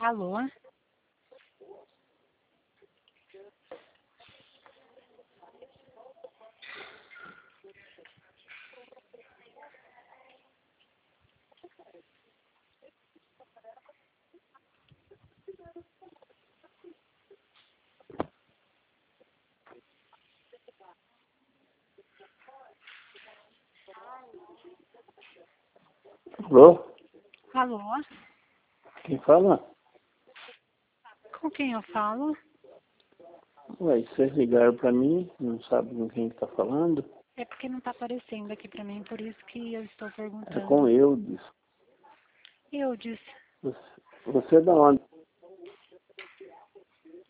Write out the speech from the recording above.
Alô? Alô? Alô? Quem fala? Com quem eu falo? Ué, vocês ligaram pra mim, não sabe com quem que tá falando? É porque não tá aparecendo aqui pra mim, por isso que eu estou É com perguntando. Eudes. Eu disse, Você é da onde?